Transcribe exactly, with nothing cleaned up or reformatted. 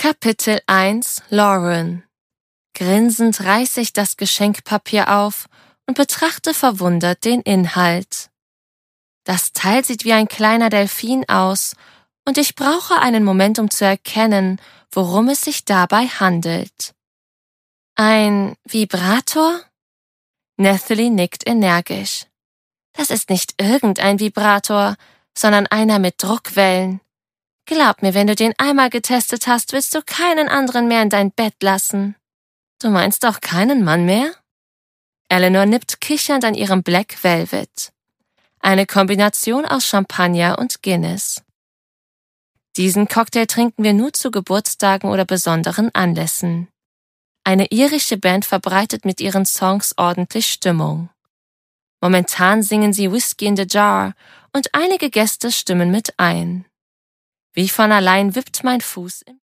Kapitel eins Lauren. Grinsend reiße ich das Geschenkpapier auf und betrachte verwundert den Inhalt. Das Teil sieht wie ein kleiner Delfin aus und ich brauche einen Moment, um zu erkennen, worum es sich dabei handelt. Ein Vibrator? Nathalie nickt energisch. Das ist nicht irgendein Vibrator, sondern einer mit Druckwellen. Glaub mir, wenn du den einmal getestet hast, willst du keinen anderen mehr in dein Bett lassen. Du meinst auch keinen Mann mehr? Eleanor nippt kichernd an ihrem Black Velvet. Eine Kombination aus Champagner und Guinness. Diesen Cocktail trinken wir nur zu Geburtstagen oder besonderen Anlässen. Eine irische Band verbreitet mit ihren Songs ordentlich Stimmung. Momentan singen sie Whiskey in the Jar und einige Gäste stimmen mit ein. Wie von allein wippt mein Fuß im